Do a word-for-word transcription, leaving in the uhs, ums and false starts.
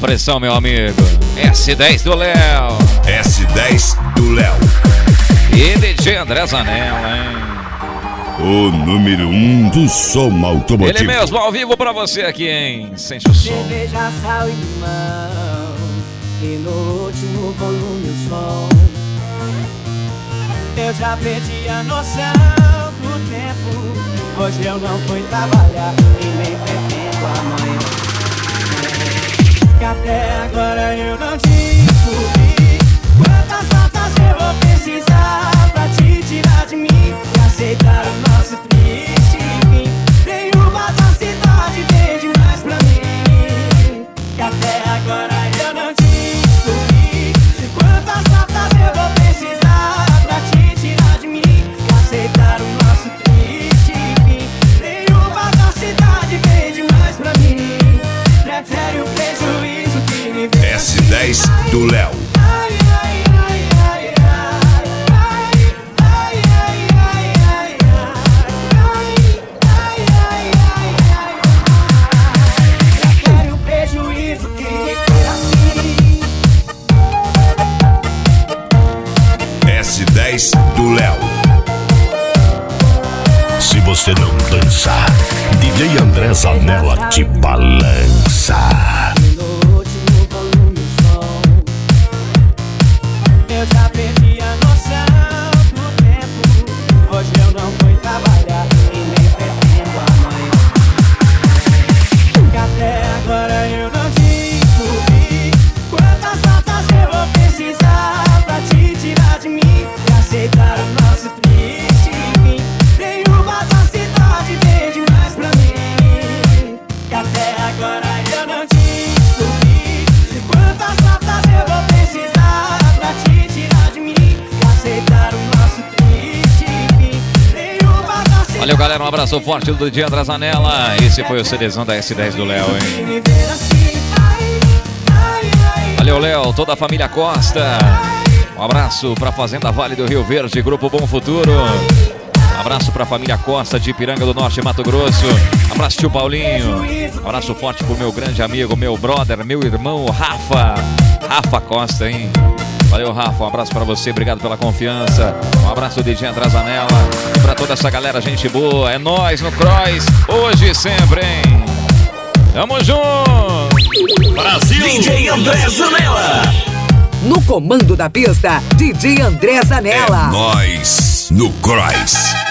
pressão, meu amigo. S dez do Léo. S dez do Léo. E D J André Zanella, hein? O número um do som automotivo. Ele mesmo, ao vivo pra você aqui, hein? Sente o som. Cerveja, sal e limão, e no último volume o som. Eu já perdi a noção do tempo. Hoje eu não fui trabalhar e nem pretendo amanhã. Que até agora eu não descobri quantas notas eu vou precisar pra te tirar de mim e aceitar o nosso triste fim. Nenhuma da cidade vem demais pra mim. Que até agora eu não descobri quantas notas eu vou precisar pra te tirar de mim e aceitar o nosso triste fim. Nenhuma da cidade vem demais pra mim. Prefere o prejuízo que me vê. S dez do Léo. S dez do Léo. Se você não dançar, D J André Zanella te balança. No último volume o som. Eu já perdi a noção do tempo. Hoje eu não fui trabalhar e nem pretendo amanhã. Que até agora eu não descobri quantas notas eu vou precisar pra te tirar de mim e aceitar o nosso triste fim. Nenhuma da cidade vem demais pra mim. Que até agora eu não descobri quantas notas eu vou precisar pra te tirar de mim e aceitar o nosso triste fim. Nenhuma da cidade. Valeu, galera, um abraço forte do D J André Zanella. Esse foi o CDzão da S dez do Léo, hein? Me ver assim, ai, ai, ai. Valeu, Léo, toda a família Costa. Um abraço pra Fazenda Vale do Rio Verde, Grupo Bom Futuro. Um abraço pra família Costa de Ipiranga do Norte, Mato Grosso. Um abraço, tio Paulinho. Um abraço forte pro meu grande amigo, meu brother, meu irmão, Rafa. Rafa Costa, hein? Valeu, Rafa, um abraço pra você, obrigado pela confiança. Um abraço do D J André Zanella. E pra toda essa galera, gente boa. É nóis no Cross, hoje e sempre, hein? Tamo junto! Brasil! D J André Zanella. No comando da pista, D J André Zanella. É nóis no Cross.